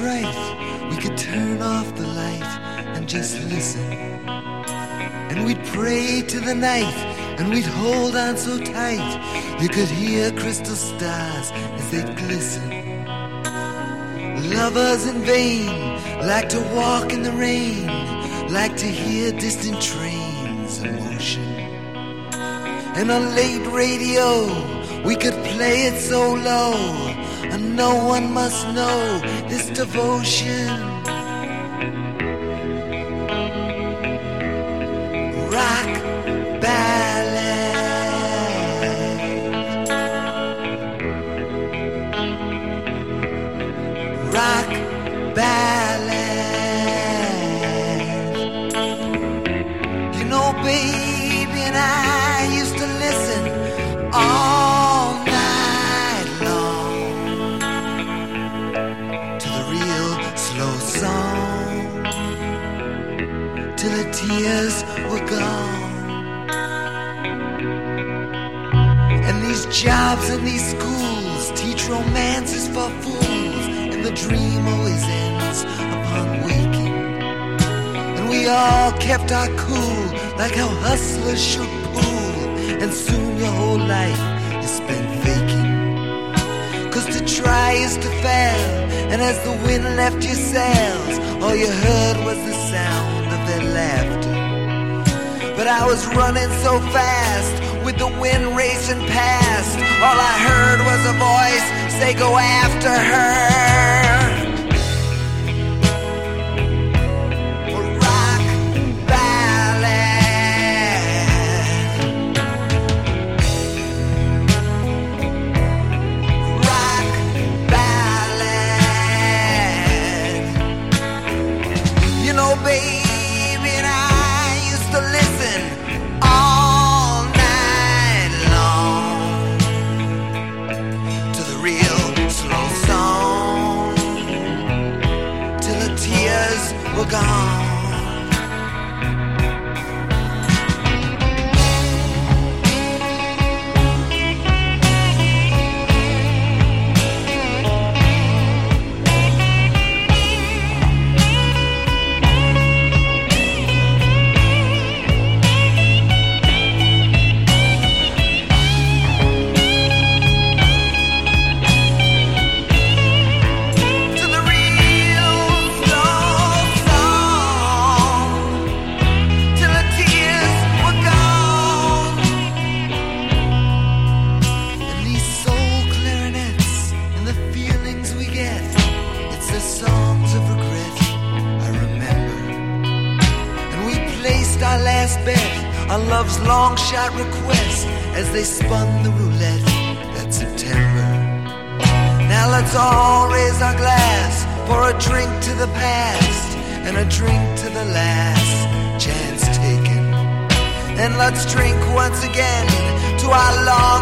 right, we could turn off the light and just listen. And we'd pray to the night, and we'd hold on so tight. You could hear crystal stars as they'd glisten. Lovers in vain like to walk in the rain, like to hear distant trains in motion. And on late radio we could play it so low, and no one must know this devotion. Rock ballad, rock ballad. You know, baby, and I used to listen all night long to the real slow song, till the tears were gone. And these jobs and these schools teach romances for fools, and the dream always ends upon waking. And we all kept our cool, like how hustlers shoot pool, and soon your whole life is spent faking. 'Cause to try is to fail, and as the wind left your sails, all you heard was the sound of their laughter. But I was running so fast, with the wind racing past, all I heard was a voice say, go after her. Rock ballad, rock ballad. You know, baby, and I used to listen all night long to the real slow song, till the tears were gone. On love's long shot request as they spun the roulette that September. Now let's all raise our glass for a drink to the past and a drink to the last chance taken. And let's drink once again to our long